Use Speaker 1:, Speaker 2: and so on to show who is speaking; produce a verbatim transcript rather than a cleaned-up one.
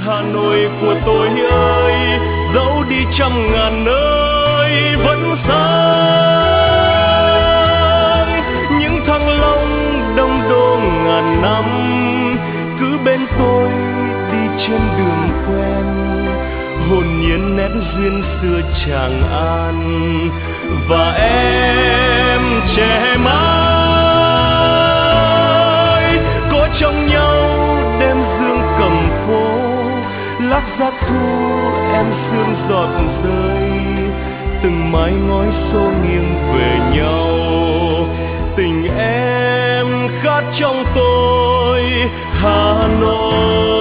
Speaker 1: Hà Nội của tôi ơi, dẫu đi trăm ngàn nơi vẫn sáng. Những thăng long đông đô ngàn năm cứ bên tôi đi trên đường quen, hồn nhiên nét duyên xưa Tràng An. Và em trẻ mãi có trong nhau đêm dương cầm phố, lắc giác thu em sương giọt rơi, từng mái ngói xô nghiêng về nhau. Tình em khát trong tôi Hà Nội.